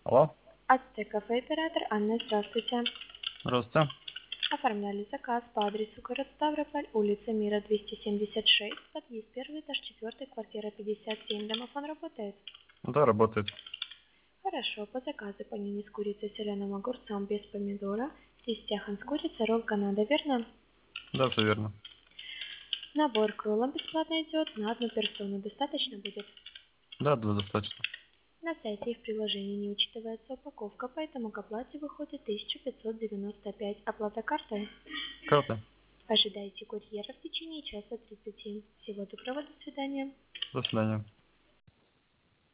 Алло, Ацтек-кафе, оператор Анна, здравствуйте. здравствуйте. Оформляли заказ по адресу город Ставрополь, улица Мира, 276, подъезд 1, этаж 4, квартира 57. Домофон работает? Да, работает. Хорошо, по заказу панини с курицей, соленым огурцом без помидора, стяхан с курицей, ролл Канада, верно? Да, все верно. Набор к роллам бесплатно идет на одну персону, достаточно будет? Да, достаточно. На сайте и в приложении не учитывается упаковка, поэтому к оплате выходит 1595. Оплата картой? Карта. Ожидайте курьера в течение часа 30. Всего доброго, до свидания. До свидания.